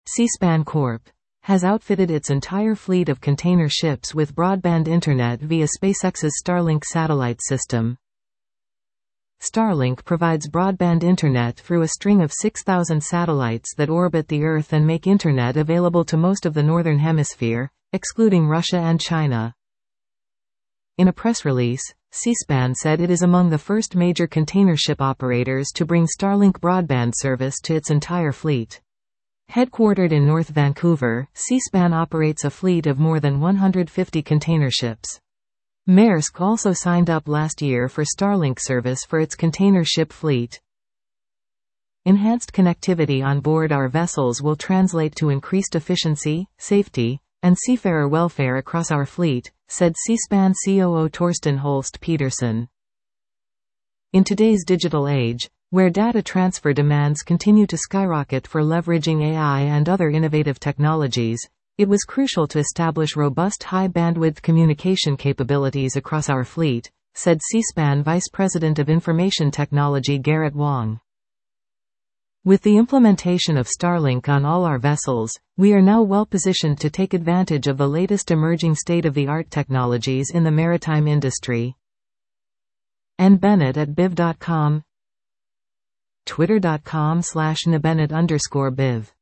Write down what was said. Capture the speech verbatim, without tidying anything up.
Seaspan Corp has outfitted its entire fleet of container ships with broadband internet via SpaceX's Starlink satellite system. Starlink provides broadband internet through a string of six thousand satellites that orbit the Earth and make internet available to most of the Northern Hemisphere, excluding Russia and China. In a press release, Seaspan said it is among the first major container ship operators to bring Starlink broadband service to its entire fleet. Headquartered in North Vancouver, Seaspan operates a fleet of more than one hundred fifty container ships. Maersk also signed up last year for Starlink service for its container ship fleet. Enhanced connectivity on board our vessels will translate to increased efficiency, safety, and seafarer welfare across our fleet, said Seaspan C O O Torsten Holst Petersen. In today's digital age, where data transfer demands continue to skyrocket for leveraging A I and other innovative technologies, it was crucial to establish robust high-bandwidth communication capabilities across our fleet, said Seaspan Vice President of Information Technology Garrett Wong. With the implementation of Starlink on all our vessels, we are now well positioned to take advantage of the latest emerging state-of-the-art technologies in the maritime industry. N Bennett at biv dot com, twitter dot com slash nbennett underscore biv